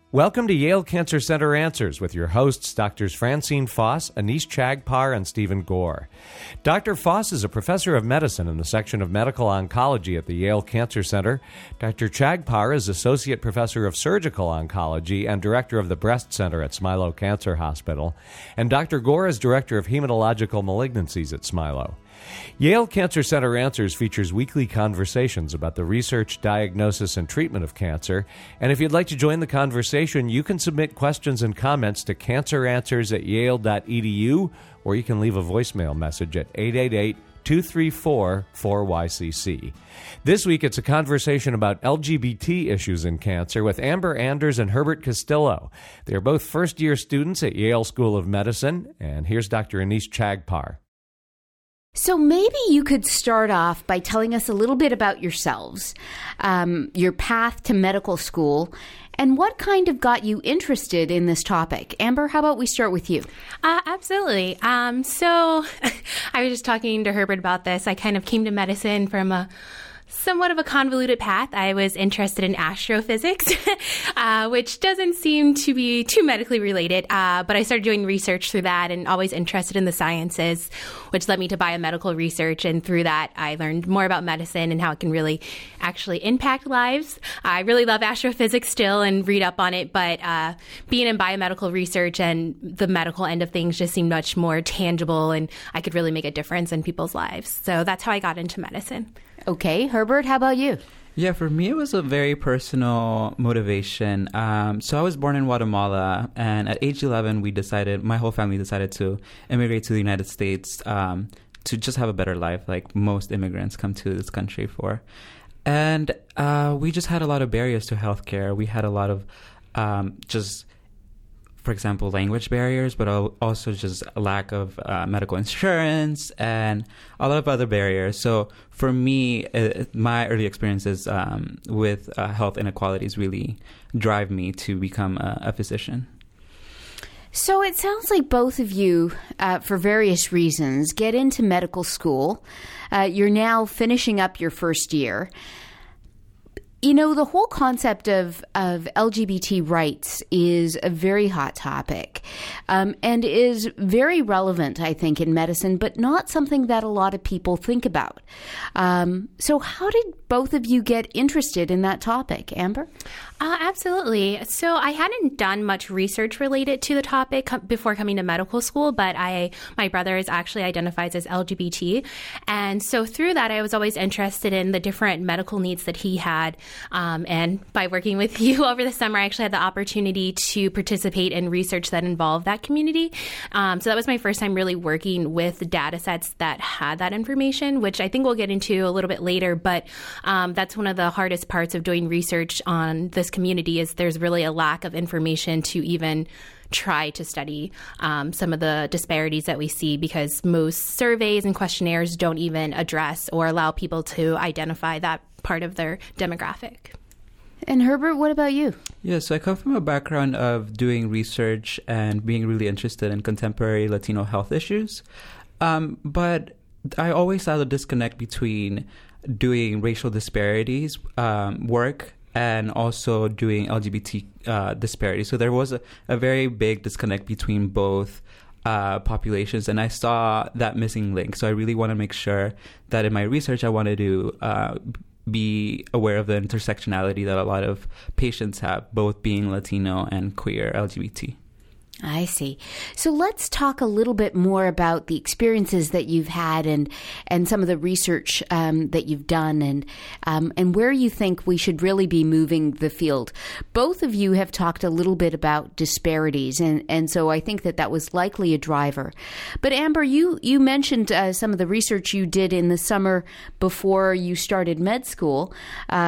Welcome to Yale Cancer Center Answers with your hosts, Drs. Francine Foss, Anish Chagpar, and Stephen Gore. Dr. Foss is a professor of medicine in the section of medical oncology at the Yale Cancer Center. Dr. Chagpar is associate professor of surgical oncology and director of the breast center at Smilow Cancer Hospital. And Dr. Gore is director of hematological malignancies at Smilow. Yale Cancer Center Answers features weekly conversations about the research, diagnosis, and treatment of cancer. And if you'd like to join the conversation, you can submit questions and comments to canceranswers@yale.edu, or you can leave a voicemail message at 888-234-4YCC. This week, it's a conversation about LGBT issues in cancer with Amber Anders and Herbert Castillo. They are both first-year students at Yale School of Medicine. And here's Dr. Anish Chagpar. So maybe you could start off by telling us a little bit about yourselves, your path to medical school, and what kind of got you interested in this topic. Amber, how about we start with you? Absolutely. So I was just talking to Herbert about this. I kind of came to medicine from somewhat of a convoluted path. I was interested in astrophysics, which doesn't seem to be too medically related, but I started doing research through that and always interested in the sciences, which led me to biomedical research. And through that, I learned more about medicine and how it can really actually impact lives. I really love astrophysics still and read up on it, but being in biomedical research and the medical end of things just seemed much more tangible, and I could really make a difference in people's lives. So that's how I got into medicine. Okay, Herbert, how about you? Yeah, for me, it was a very personal motivation. So I was born in Guatemala, and at age 11, my whole family decided to immigrate to the United States to just have a better life, like most immigrants come to this country for. And we just had a lot of barriers to healthcare. We had a lot of for example, language barriers, but also just a lack of medical insurance and a lot of other barriers. So for me, my early experiences with health inequalities really drive me to become a physician. So it sounds like both of you, for various reasons, get into medical school. You're now finishing up your first year. You know, the whole concept of LGBT rights is a very hot topic and is very relevant, I think, in medicine, but not something that a lot of people think about. So how did both of you get interested in that topic? Amber? Absolutely. So I hadn't done much research related to the topic before coming to medical school, but my brother is actually identifies as LGBT. And so through that, I was always interested in the different medical needs that he had. And by working with you over the summer, I actually had the opportunity to participate in research that involved that community. So that was my first time really working with data sets that had that information, which I think we'll get into a little bit later. But that's one of the hardest parts of doing research on this community is there's really a lack of information to even try to study some of the disparities that we see because most surveys and questionnaires don't even address or allow people to identify that part of their demographic. And Herbert, what about you? Yeah, so I come from a background of doing research and being really interested in contemporary Latino health issues. But I always saw the disconnect between doing racial disparities work and also doing LGBT disparities. So there was a very big disconnect between both populations, and I saw that missing link. So I really want to make sure that in my research, I wanted to be aware of the intersectionality that a lot of patients have, both being Latino and queer LGBT. I see. So let's talk a little bit more about the experiences that you've had and some of the research that you've done and where you think we should really be moving the field. Both of you have talked a little bit about disparities, and so I think that was likely a driver. But Amber, you mentioned some of the research you did in the summer before you started med school.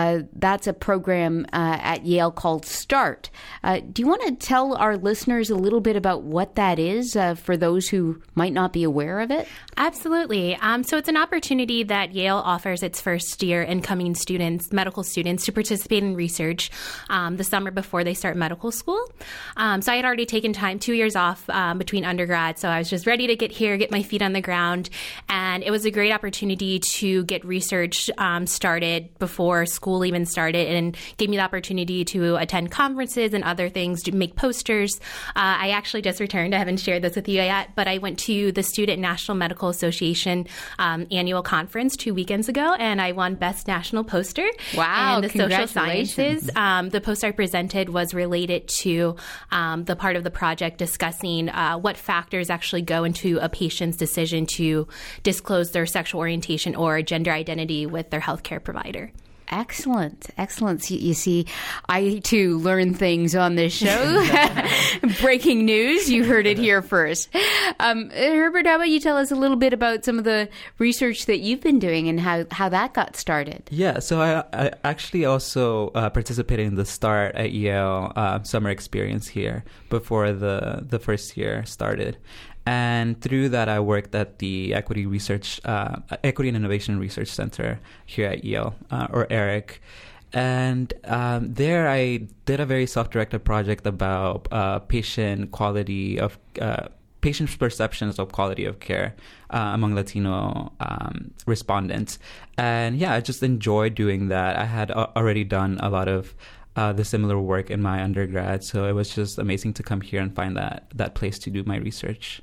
That's a program at Yale called START. Do you want to tell our listeners a little little bit about what that is for those who might not be aware of it? Absolutely. So it's an opportunity that Yale offers its first-year incoming students, medical students, to participate in research the summer before they start medical school. So I had already taken 2 years off between undergrad, so I was just ready to get here, get my feet on the ground, and it was a great opportunity to get research started before school even started, and gave me the opportunity to attend conferences and other things, to make posters. I actually just returned. I haven't shared this with you yet, but I went to the Student National Medical Association annual conference 2 weekends ago, and I won Best National Poster. Wow, in the social sciences. The poster I presented was related to the part of the project discussing what factors actually go into a patient's decision to disclose their sexual orientation or gender identity with their healthcare provider. Excellent. You see, I too learn things on this show. Breaking news. You heard it here first. Herbert, how about you tell us a little bit about some of the research that you've been doing and how that got started? Yeah, so I actually also participated in the Start at Yale summer experience here before the first year started. And through that, I worked at the Equity and Innovation Research Center here at Yale, or ERIC. And there I did a very self-directed project about patients' perceptions of quality of care among Latino respondents. And yeah, I just enjoyed doing that. I had already done a lot of the similar work in my undergrad, so it was just amazing to come here and find that place to do my research.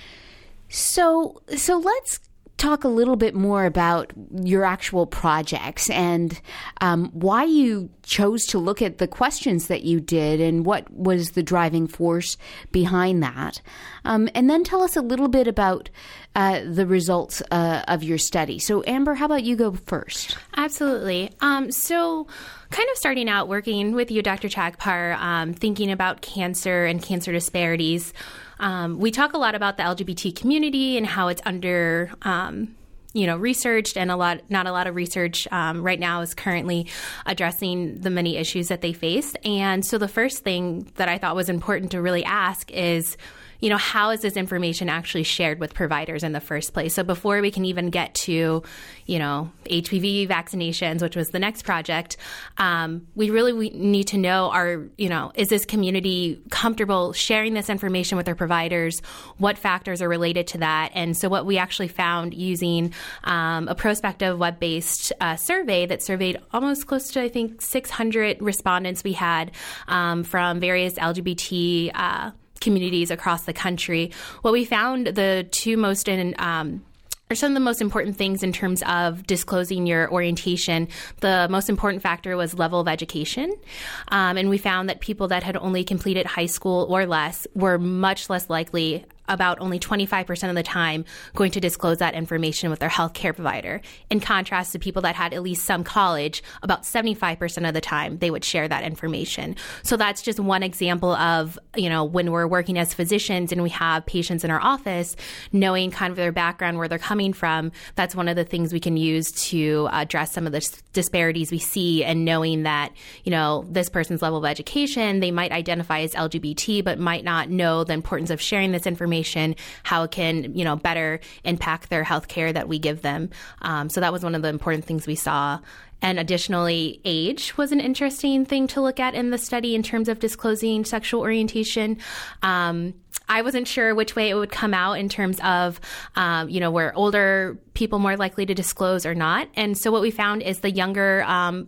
So let's talk a little bit more about your actual projects and why you chose to look at the questions that you did and what was the driving force behind that. And then tell us a little bit about the results of your study. So Amber, how about you go first? Absolutely. So kind of starting out working with you, Dr. Chagpar, thinking about cancer and cancer disparities. We talk a lot about the LGBT community and how it's under, researched, and not a lot of research right now is currently addressing the many issues that they face. And so the first thing that I thought was important to really ask is, how is this information actually shared with providers in the first place? So before we can even get to, HPV vaccinations, which was the next project, we need to know is this community comfortable sharing this information with their providers? What factors are related to that? And so what we actually found using a prospective web-based survey that surveyed almost close to, I think, 600 respondents we had from various LGBT communities across the country. What we found the two most are some of the most important things in terms of disclosing your orientation. The most important factor was level of education. And we found that people that had only completed high school or less were much less likely, about only 25% of the time, going to disclose that information with their healthcare provider. In contrast to people that had at least some college, about 75% of the time they would share that information. So that's just one example of, when we're working as physicians and we have patients in our office, knowing kind of their background, where they're coming from, that's one of the things we can use to address some of the disparities we see, and knowing that, this person's level of education, they might identify as LGBT, but might not know the importance of sharing this information, how it can, better impact their health care that we give them. So that was one of the important things we saw. And additionally, age was an interesting thing to look at in the study in terms of disclosing sexual orientation. I wasn't sure which way it would come out in terms of, were older people more likely to disclose or not. And so what we found is the younger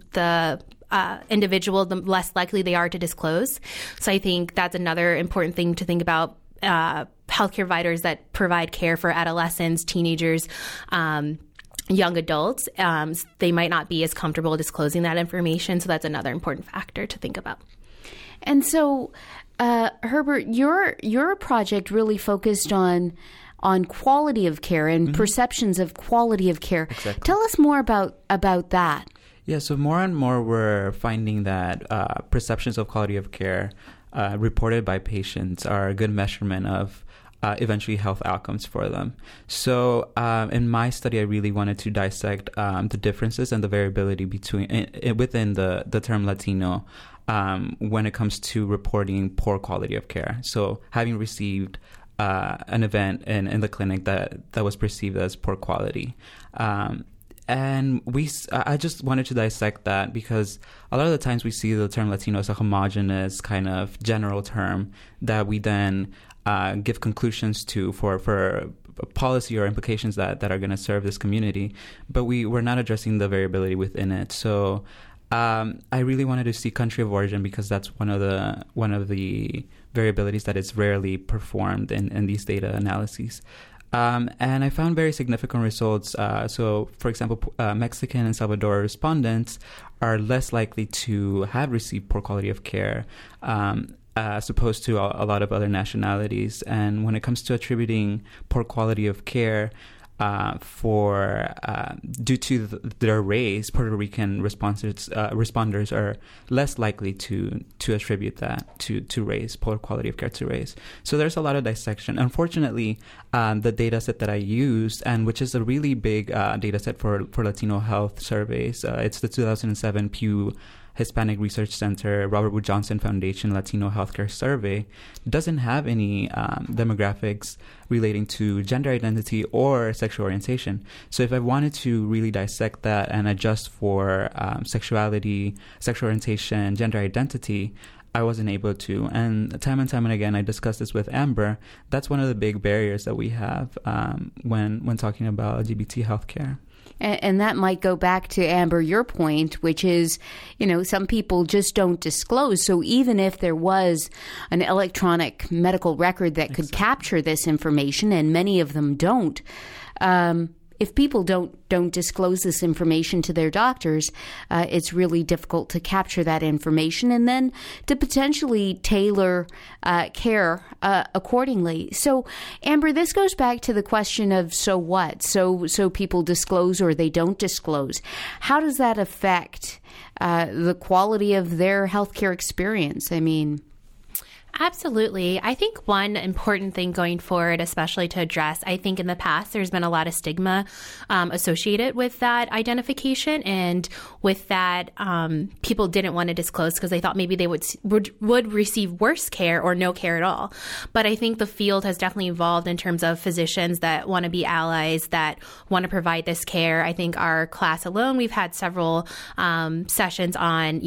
individual, the less likely they are to disclose. So I think that's another important thing to think about. Healthcare providers that provide care for adolescents, teenagers, young adults, they might not be as comfortable disclosing that information. So that's another important factor to think about. And so, Herbert, your project really focused on quality of care and perceptions of quality of care. Exactly. Tell us more about that. Yeah, so more and more we're finding that perceptions of quality of care reported by patients are a good measurement of eventually health outcomes for them. So in my study, I really wanted to dissect the differences and the variability within the term Latino when it comes to reporting poor quality of care. So having received an event in the clinic that was perceived as poor quality. And I just wanted to dissect that because a lot of the times we see the term Latino as a homogenous kind of general term that we then give conclusions to for policy or implications that are going to serve this community, but we're not addressing the variability within it. So I really wanted to see country of origin because that's one of the variabilities that is rarely performed in these data analyses. And I found very significant results. So, for example, Mexican and Salvador respondents are less likely to have received poor quality of care as opposed to a lot of other nationalities. And when it comes to attributing poor quality of care due to their race, Puerto Rican responders are less likely to attribute that to race, poor quality of care to race. So there's a lot of dissection. Unfortunately, the data set that I used, and which is a really big data set for Latino health surveys, it's the 2007 Pew Hispanic Research Center Robert Wood Johnson Foundation Latino Healthcare Survey, doesn't have any demographics relating to gender identity or sexual orientation. So if I wanted to really dissect that and adjust for sexuality, sexual orientation, gender identity, I wasn't able to. And time and again, I discussed this with Amber. That's one of the big barriers that we have when talking about LGBT healthcare. And that might go back to, Amber, your point, which is, some people just don't disclose. So even if there was an electronic medical record that could capture this information, and many of them don't, if people don't disclose this information to their doctors, it's really difficult to capture that information and then to potentially tailor care accordingly. So, Amber, this goes back to the question of so what? So people disclose or they don't disclose. How does that affect the quality of their healthcare experience? I mean, Absolutely. I think one important thing going forward, especially to address, I think in the past there's been a lot of stigma associated with that identification, and with that people didn't want to disclose because they thought maybe they would receive worse care or no care at all. But I think the field has definitely evolved in terms of physicians that want to be allies, that want to provide this care. I think our class alone, we've had several sessions on,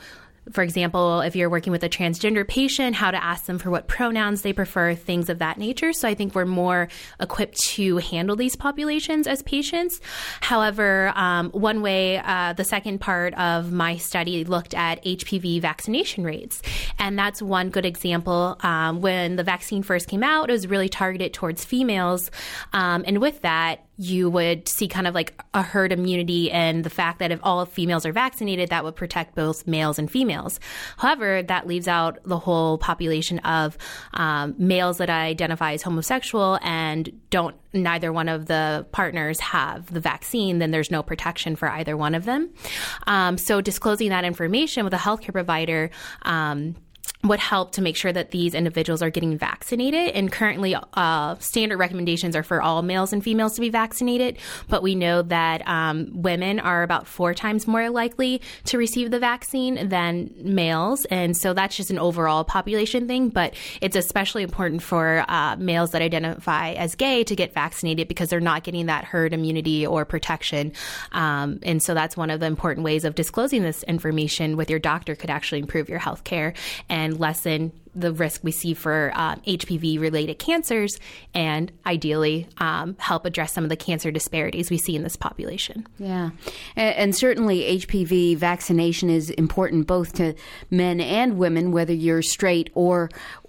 for example, if you're working with a transgender patient, how to ask them for what pronouns they prefer, things of that nature. So I think we're more equipped to handle these populations as patients. However, one way, the second part of my study looked at HPV vaccination rates. And that's one good example. When the vaccine first came out, it was really targeted towards females. And with that, you would see kind of like a herd immunity, and the fact that if all females are vaccinated, that would protect both males and females. However, that leaves out the whole population of males that identify as homosexual and neither one of the partners have the vaccine, then there's no protection for either one of them. So disclosing that information with a healthcare provider would help to make sure that these individuals are getting vaccinated. And currently, standard recommendations are for all males and females to be vaccinated. But we know that women are about 4 times more likely to receive the vaccine than males. And so that's just an overall population thing. But it's especially important for males that identify as gay to get vaccinated because they're not getting that herd immunity or protection. And so that's one of the important ways of disclosing this information with your doctor could actually improve your health care and lessen the risk we see for HPV-related cancers, and ideally help address some of the cancer disparities we see in this population. Yeah, and certainly HPV vaccination is important both to men and women, whether you're straight or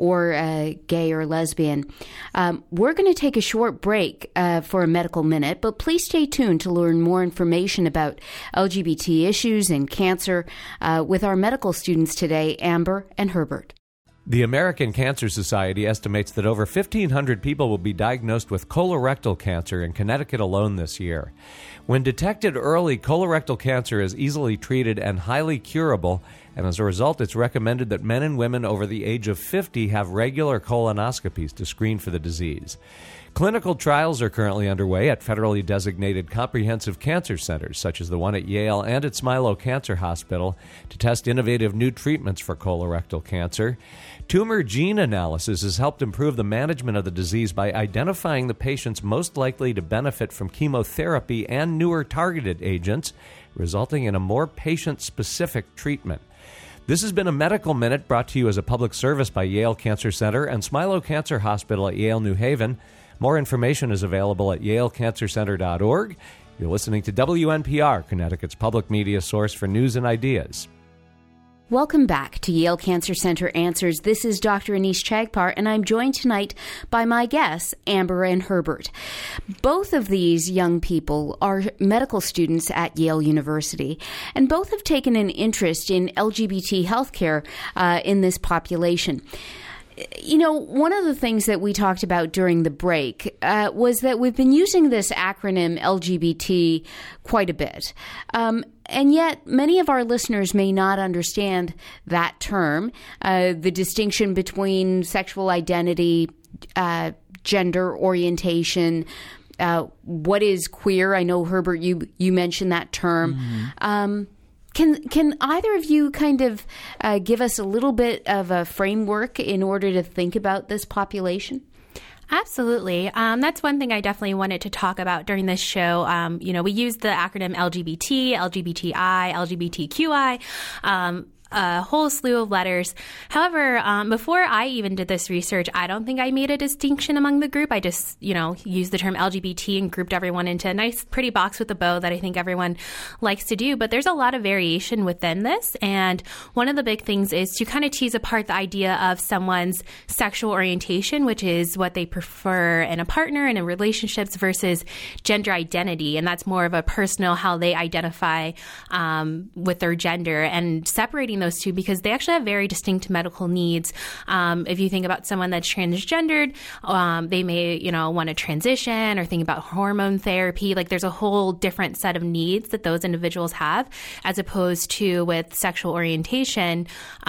gay or lesbian. We're going to take a short break for a medical minute, but please stay tuned to learn more information about LGBT issues and cancer with our medical students today, Amber and Herbert. The American Cancer Society estimates that over 1,500 people will be diagnosed with colorectal cancer in Connecticut alone this year. When detected early, colorectal cancer is easily treated and highly curable, and as a result, it's recommended that men and women over the age of 50 have regular colonoscopies to screen for the disease. Clinical trials are currently underway at federally designated comprehensive cancer centers, such as the one at Yale and at Smilow Cancer Hospital, to test innovative new treatments for colorectal cancer. Tumor gene analysis has helped improve the management of the disease by identifying the patients most likely to benefit from chemotherapy and newer targeted agents, resulting in a more patient-specific treatment. This has been a Medical Minute brought to you as a public service by Yale Cancer Center and Smilow Cancer Hospital at Yale New Haven. More information is available at yalecancercenter.org. You're listening to WNPR, Connecticut's public media source for news and ideas. Welcome back to Yale Cancer Center Answers. This is Dr. Anees Chagpar, and I'm joined tonight by my guests, Amber and Herbert. Both of these young people are medical students at Yale University, and both have taken an interest in LGBT healthcare in this population. You know, one of the things that we talked about during the break was that we've been using this acronym LGBT quite a bit. And yet, many of our listeners may not understand that term, the distinction between sexual identity, gender orientation, what is queer. I know, Herbert, you mentioned that term. Mm-hmm. Can either of you kind of give us a little bit of a framework in order to think about this population? Absolutely. That's one thing I definitely wanted to talk about during this show. We use the acronym LGBT, LGBTI, LGBTQI, a whole slew of letters. However, before I even did this research, I don't think I made a distinction among the group. I just, used the term LGBT and grouped everyone into a nice, pretty box with a bow that I think everyone likes to do. But there's a lot of variation within this. And one of the big things is to kind of tease apart the idea of someone's sexual orientation, which is what they prefer in a partner and in relationships, versus gender identity. And that's more of a personal, how they identify with their gender, and separating those two because they actually have very distinct medical needs. If you think about someone that's transgendered, they may, want to transition or think about hormone therapy. Like there's a whole different set of needs that those individuals have, as opposed to with sexual orientation.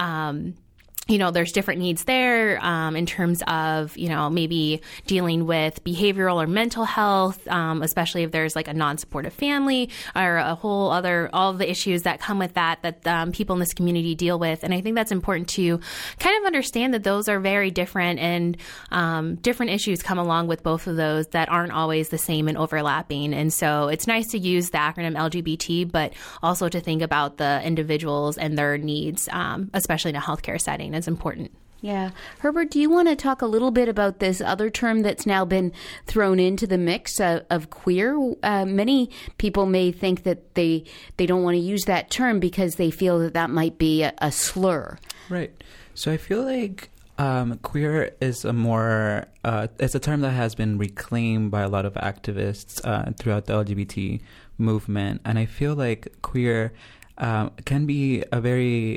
There's different needs there in terms of, maybe dealing with behavioral or mental health, especially if there's like a non-supportive family or a whole other, all of the issues that come with that people in this community deal with. And I think that's important to kind of understand that those are very different, and different issues come along with both of those that aren't always the same and overlapping. And so it's nice to use the acronym LGBT, but also to think about the individuals and their needs, especially in a healthcare setting. Is important. Yeah. Herbert, do you want to talk a little bit about this other term that's now been thrown into the mix of queer? Many people may think that they don't want to use that term because they feel that might be a slur. Right. So I feel like queer is it's a term that has been reclaimed by a lot of activists throughout the LGBT movement. And I feel like queer can be a very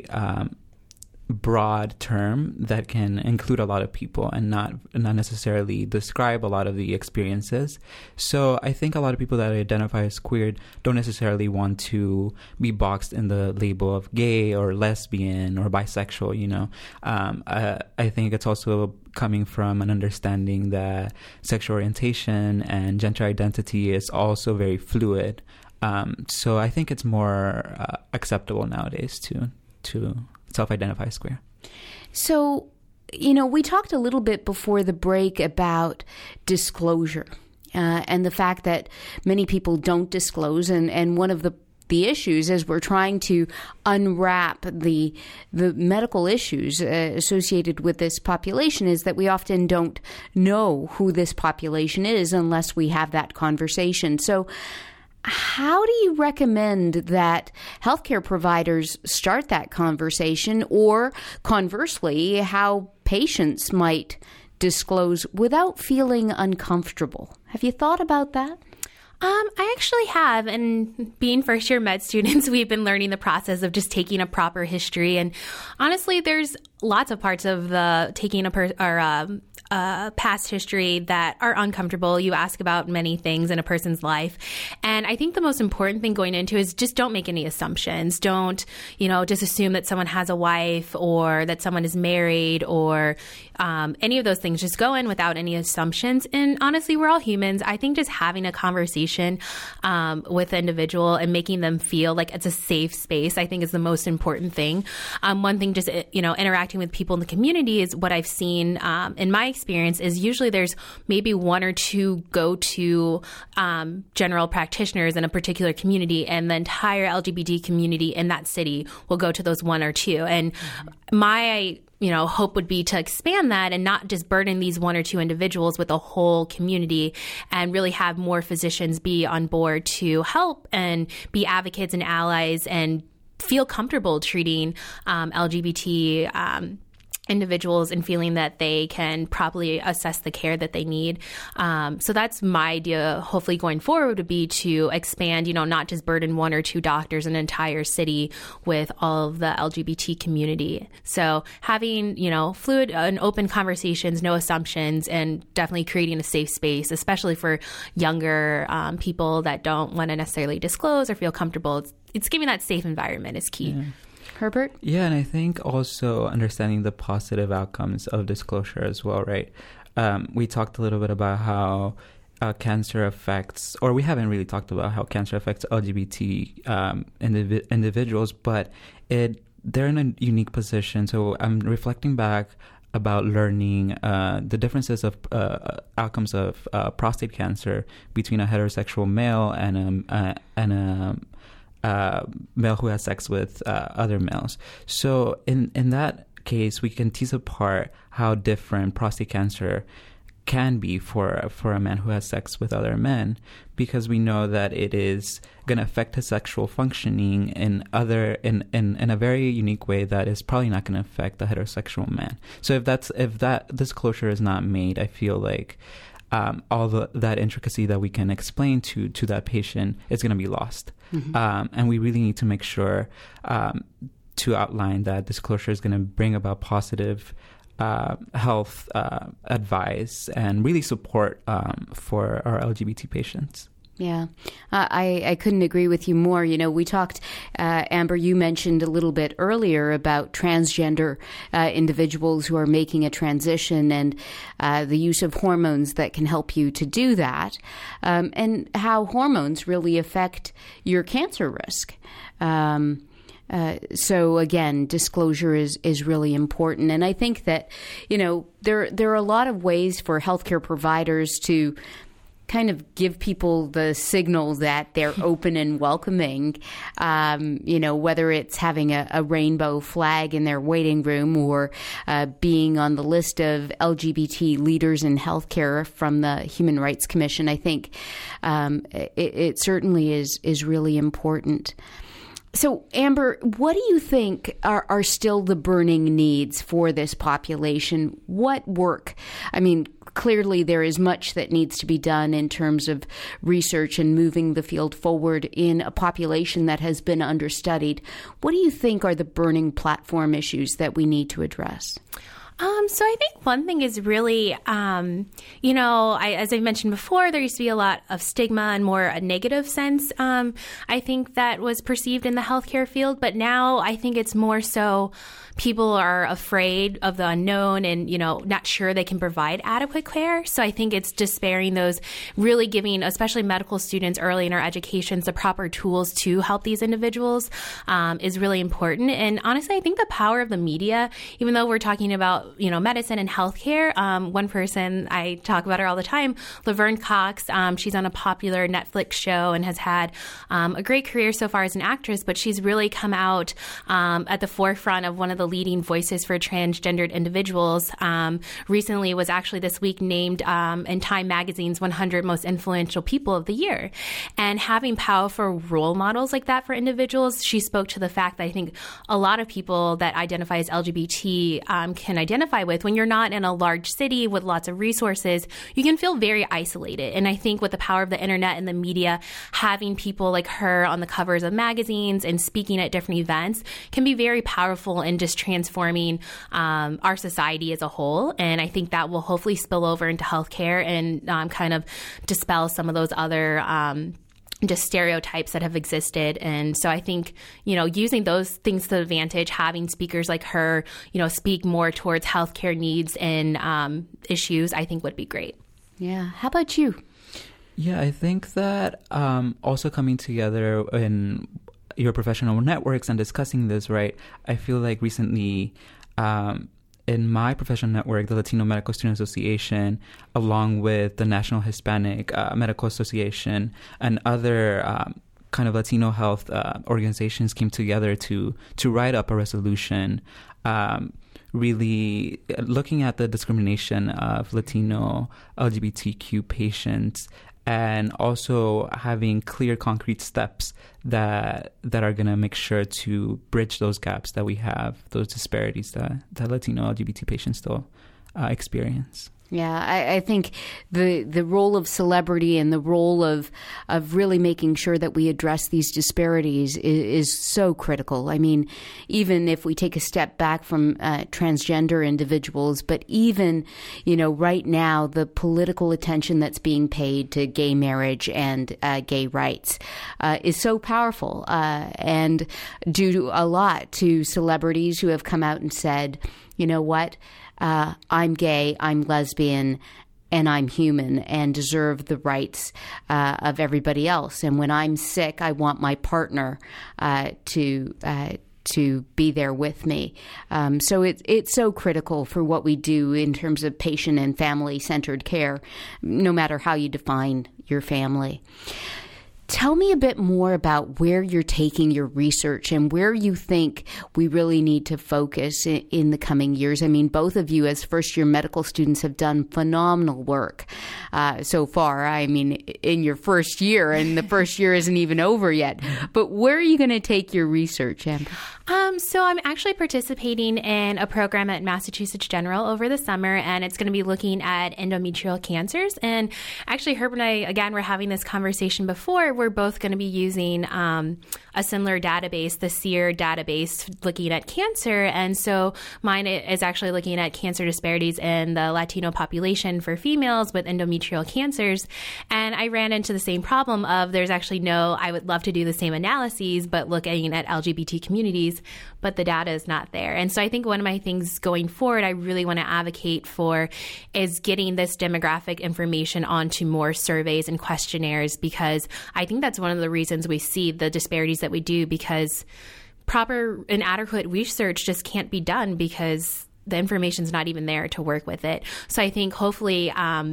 broad term that can include a lot of people and not necessarily describe a lot of the experiences. So I think a lot of people that identify as queer don't necessarily want to be boxed in the label of gay or lesbian or bisexual, I think it's also coming from an understanding that sexual orientation and gender identity is also very fluid. So I think it's more acceptable nowadays to self-identify as queer. So, we talked a little bit before the break about disclosure and the fact that many people don't disclose. And one of the issues as we're trying to unwrap the medical issues associated with this population is that we often don't know who this population is unless we have that conversation. So how do you recommend that healthcare providers start that conversation, or conversely, how patients might disclose without feeling uncomfortable? Have you thought about that? I actually have, and being first-year med students, we've been learning the process of just taking a proper history. And honestly, there's lots of parts of the taking past history that are uncomfortable. You ask about many things in a person's life. And I think the most important thing going into is just don't make any assumptions. Don't, just assume that someone has a wife or that someone is married or any of those things. Just go in without any assumptions. And honestly, we're all humans. I think just having a conversation with an individual and making them feel like it's a safe space, I think is the most important thing. One thing, just, interacting with people in the community is what I've seen in my experience is usually there's maybe one or two go-to general practitioners in a particular community, and the entire LGBT community in that city will go to those one or two. And my hope would be to expand that and not just burden these one or two individuals with a whole community, and really have more physicians be on board to help and be advocates and allies and feel comfortable treating LGBT individuals and feeling that they can properly assess the care that they need. So that's my idea, hopefully going forward, would be to expand, not just burden one or two doctors in an entire city with all of the LGBT community. So having, fluid and open conversations, no assumptions, and definitely creating a safe space, especially for younger people that don't want to necessarily disclose or feel comfortable. It's giving that safe environment is key. Yeah. Herbert? Yeah, and I think also understanding the positive outcomes of disclosure as well, right? We talked a little bit about how cancer affects, or we haven't really talked about how cancer affects LGBT individuals, but they're in a unique position. So I'm reflecting back about learning the differences of outcomes of prostate cancer between a heterosexual male and a male who has sex with other males. So in that case, we can tease apart how different prostate cancer can be for a man who has sex with other men, because we know that it is going to affect his sexual functioning in a very unique way that is probably not going to affect the heterosexual man. So if that disclosure is not made, I feel like all that intricacy that we can explain to that patient is going to be lost. Mm-hmm. And we really need to make sure to outline that disclosure is going to bring about positive health advice and really support for our LGBT patients. Yeah, I couldn't agree with you more. We talked, Amber, you mentioned a little bit earlier about transgender individuals who are making a transition and the use of hormones that can help you to do that, and how hormones really affect your cancer risk. So again, disclosure is really important. And I think that, there are a lot of ways for healthcare providers to kind of give people the signal that they're open and welcoming, whether it's having a rainbow flag in their waiting room or being on the list of LGBT leaders in healthcare from the Human Rights Commission. I think it certainly is really important. So, Amber, what do you think are still the burning needs for this population? What work? I mean, clearly there is much that needs to be done in terms of research and moving the field forward in a population that has been understudied. What do you think are the burning platform issues that we need to address? So I think one thing is really, as I mentioned before, there used to be a lot of stigma and more a negative sense, I think, that was perceived in the healthcare field. But now I think it's more so people are afraid of the unknown and, not sure they can provide adequate care. So I think it's despairing those, really giving, especially medical students early in our educations, the proper tools to help these individuals is really important. And honestly, I think the power of the media, even though we're talking about, medicine and healthcare, one person, I talk about her all the time, Laverne Cox, she's on a popular Netflix show and has had a great career so far as an actress, but she's really come out at the forefront of one of the leading voices for transgendered individuals. Recently was actually this week named in Time Magazine's 100 Most Influential People of the Year. And having powerful role models like that for individuals, she spoke to the fact that I think a lot of people that identify as LGBT can identify with. When you're not in a large city with lots of resources, you can feel very isolated. And I think with the power of the internet and the media, having people like her on the covers of magazines and speaking at different events can be very powerful in just transforming our society as a whole. And I think that will hopefully spill over into healthcare and kind of dispel some of those other just stereotypes that have existed. And so I think, using those things to the advantage, having speakers like her, speak more towards healthcare needs and issues, I think would be great. Yeah. How about you? Yeah, I think that also coming together in your professional networks and discussing this, right? I feel like recently in my professional network, the Latino Medical Student Association, along with the National Hispanic Medical Association and other kind of Latino health organizations came together to write up a resolution really looking at the discrimination of Latino LGBTQ patients and also having clear, concrete steps that are going to make sure to bridge those gaps that we have, those disparities that Latino LGBT patients still experience. Yeah, I think the role of celebrity and the role of really making sure that we address these disparities is so critical. I mean, even if we take a step back from transgender individuals, but even, right now, the political attention that's being paid to gay marriage and gay rights is so powerful and due a lot to celebrities who have come out and said, you know what? I'm gay, I'm lesbian, and I'm human and deserve the rights of everybody else. And when I'm sick, I want my partner to be there with me. So it's so critical for what we do in terms of patient and family-centered care, no matter how you define your family. Tell me a bit more about where you're taking your research and where you think we really need to focus in the coming years. I mean, both of you as first-year medical students have done phenomenal work so far. I mean, in your first year, and the first year isn't even over yet. But where are you going to take your research, Amber? So I'm actually participating in a program at Massachusetts General over the summer, and it's going to be looking at endometrial cancers. And actually, Herb and I, again, were having this conversation before. We're both going to be using a similar database, the SEER database, looking at cancer. And so mine is actually looking at cancer disparities in the Latino population for females with endometrial cancers. And I ran into the same problem of there's actually I would love to do the same analyses, but looking at LGBT communities, but the data is not there. And so I think one of my things going forward I really want to advocate for is getting this demographic information onto more surveys and questionnaires, because I think that's one of the reasons we see the disparities that we do, because proper and adequate research just can't be done because the information's not even there to work with it. So I think hopefully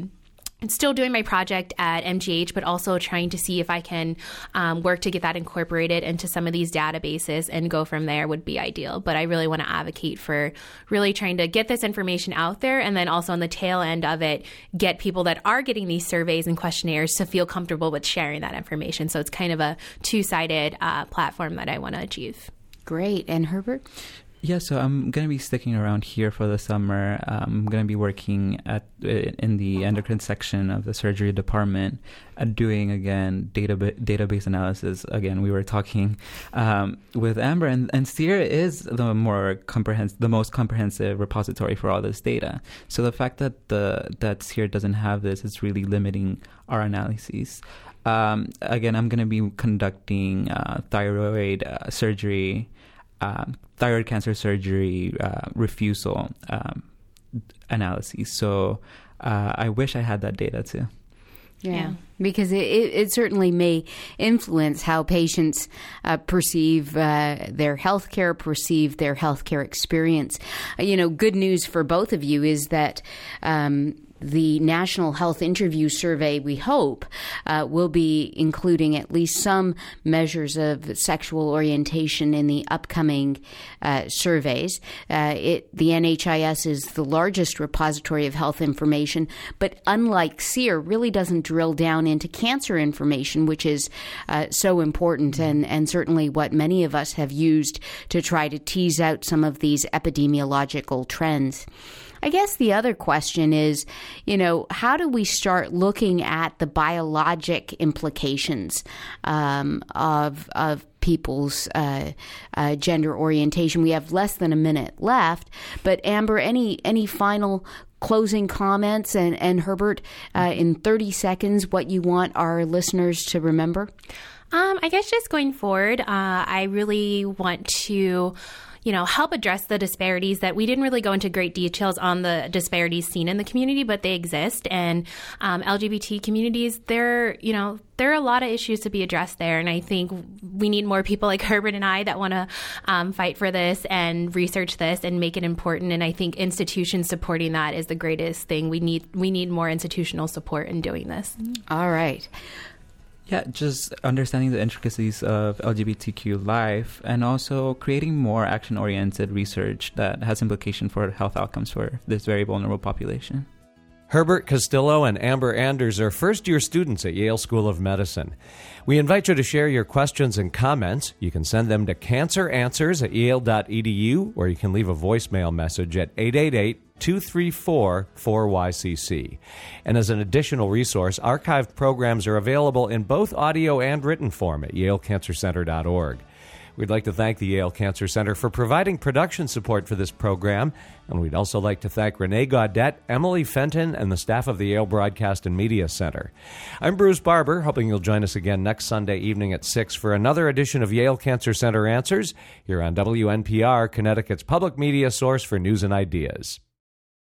I'm still doing my project at MGH, but also trying to see if I can work to get that incorporated into some of these databases and go from there would be ideal. But I really want to advocate for really trying to get this information out there, and then also on the tail end of it, get people that are getting these surveys and questionnaires to feel comfortable with sharing that information. So it's kind of a two-sided platform that I want to achieve. Great. And Herbert? Yeah, so I'm going to be sticking around here for the summer. I'm going to be working in the endocrine section of the surgery department, doing, again, database analysis. Again, we were talking with Amber, and SEER is the most comprehensive repository for all this data. So the fact that SEER doesn't have this is really limiting our analyses. Again, I'm going to be conducting thyroid surgery, thyroid cancer surgery refusal analyses. So I wish I had that data too. Yeah, because it certainly may influence how patients perceive their healthcare, perceive their healthcare experience. Good news for both of you is that the National Health Interview Survey, we hope, will be including at least some measures of sexual orientation in the upcoming surveys. The NHIS is the largest repository of health information, but unlike SEER, really doesn't drill down into cancer information, which is so important and certainly what many of us have used to try to tease out some of these epidemiological trends. I guess the other question is, how do we start looking at the biologic implications of people's gender orientation. We have less than a minute left, but Amber, any final closing comments, and Herbert, in 30 seconds, what you want our listeners to remember? I guess just going forward, I really want to help address the disparities that we didn't really go into great details on the disparities seen in the community, but they exist. And LGBT communities, there are a lot of issues to be addressed there. And I think we need more people like Herbert and I that want to fight for this and research this and make it important. And I think institutions supporting that is the greatest thing. We need more institutional support in doing this. All right. Yeah, just understanding the intricacies of LGBTQ life and also creating more action-oriented research that has implication for health outcomes for this very vulnerable population. Herbert Castillo and Amber Anders are first-year students at Yale School of Medicine. We invite you to share your questions and comments. You can send them to canceranswers@yale.edu, or you can leave a voicemail message at 888-234-4YCC. And as an additional resource, archived programs are available in both audio and written form at yalecancercenter.org. We'd like to thank the Yale Cancer Center for providing production support for this program, and we'd also like to thank Renee Gaudette, Emily Fenton, and the staff of the Yale Broadcast and Media Center. I'm Bruce Barber, hoping you'll join us again next Sunday evening at 6 for another edition of Yale Cancer Center Answers here on WNPR, Connecticut's public media source for news and ideas.